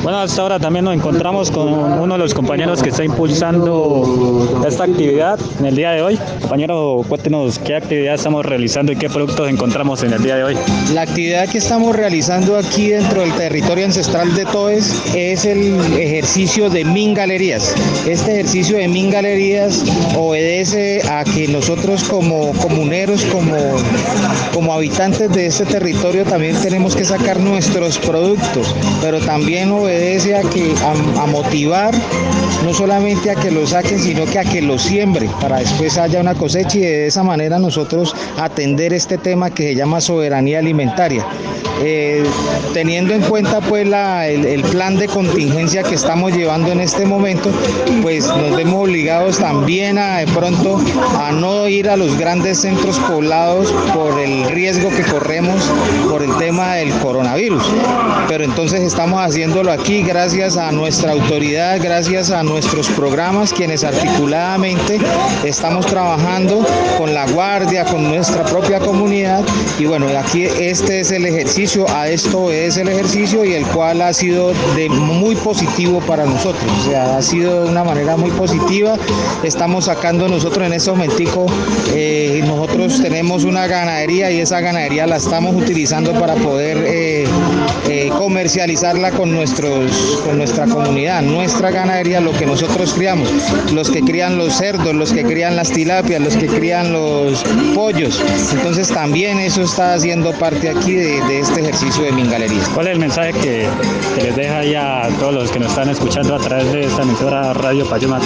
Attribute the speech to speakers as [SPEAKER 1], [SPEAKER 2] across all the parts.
[SPEAKER 1] Bueno, hasta ahora también nos encontramos con uno de los compañeros que está impulsando esta actividad en el día de hoy. Compañero, cuéntenos qué actividad estamos realizando y qué productos encontramos en el día de hoy.
[SPEAKER 2] La actividad que estamos realizando aquí dentro del territorio ancestral de Toes es el ejercicio de mingalerías. Este ejercicio de mingalerías obedece a que nosotros como comuneros, como habitantes de este territorio también tenemos que sacar nuestros productos, pero también obedece a motivar no solamente a que lo saquen, sino que a que lo siembren para después haya una cosecha y de esa manera nosotros atender este tema que se llama soberanía alimentaria. Teniendo en cuenta pues el plan de contingencia que estamos llevando en este momento, pues nos vemos obligados también de pronto a no ir a los grandes centros poblados por el riesgo que corremos por el tema del coronavirus, pero entonces estamos haciéndolo aquí gracias a nuestra autoridad, gracias a nuestros programas, quienes articuladamente estamos trabajando con la guardia, con nuestra propia comunidad. Y bueno, aquí este es el ejercicio, a esto es el ejercicio, y el cual ha sido muy positivo para nosotros, o sea, ha sido de una manera muy positiva. Estamos sacando nosotros en este momentico, nosotros tenemos una ganadería y esa ganadería la estamos utilizando para poder comercializarla con nuestra comunidad, nuestra ganadería, lo que nosotros criamos, los que crían los cerdos, los que crían las tilapias, los que crían los pollos. Entonces también eso está haciendo parte aquí de este ejercicio de mingalerías.
[SPEAKER 1] ¿Cuál es el mensaje que les deja ya a todos los que nos están escuchando a través de esta emisora Radio Payuma?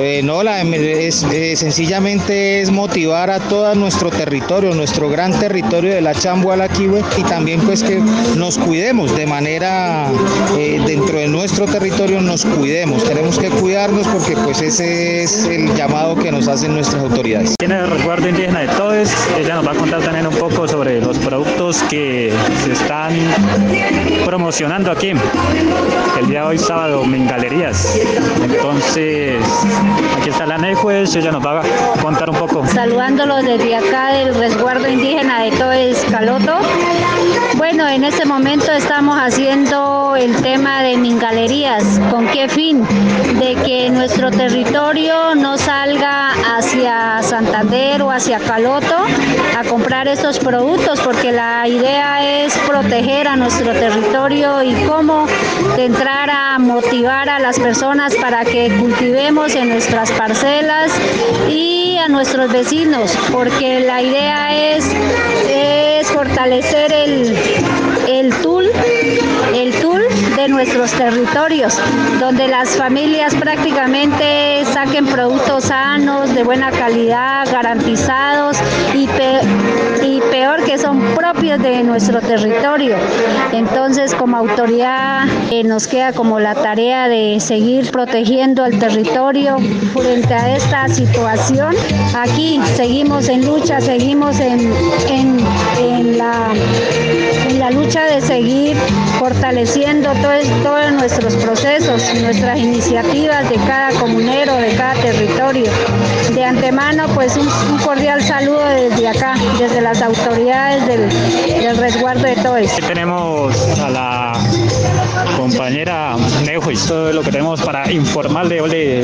[SPEAKER 2] Sencillamente es motivar a todo nuestro territorio, nuestro gran territorio de la Chambua Alaquihue, y también pues que nos cuidemos de manera, dentro de nuestro territorio nos cuidemos, tenemos que cuidarnos porque pues ese es el llamado que nos hacen nuestras autoridades.
[SPEAKER 1] Tiene el resguardo indígena de Toes, ella nos va a contar también un poco sobre los productos que se están promocionando aquí el día de hoy sábado, mingalerías. Entonces aquí está la Nejuez, ella nos va a contar un poco.
[SPEAKER 3] Saludándolos desde acá del resguardo indígena de Toes Caloto. Bueno, en este momento estamos haciendo el tema de mingalerías. ¿Con qué fin? De que nuestro territorio no salga hacia Santander o hacia Caloto a comprar estos productos, porque la idea es proteger a nuestro territorio y cómo entrar a motivar a las personas para que cultivemos en nuestras parcelas y a nuestros vecinos, porque la idea es fortalecer el tul de nuestros territorios, donde las familias prácticamente saquen productos sanos, de buena calidad, garantizados y peor que son propios de nuestro territorio. Entonces, como autoridad nos queda como la tarea de seguir protegiendo al territorio frente a esta situación. Aquí seguimos en lucha, seguimos en la lucha de seguir fortaleciendo todos nuestros procesos, nuestras iniciativas de cada comunero, de cada territorio. De antemano, pues un cordial saludo desde acá, desde las autoridades del resguardo de Toes.
[SPEAKER 1] Aquí tenemos a la compañera Nejuez, todo lo que tenemos para informarle.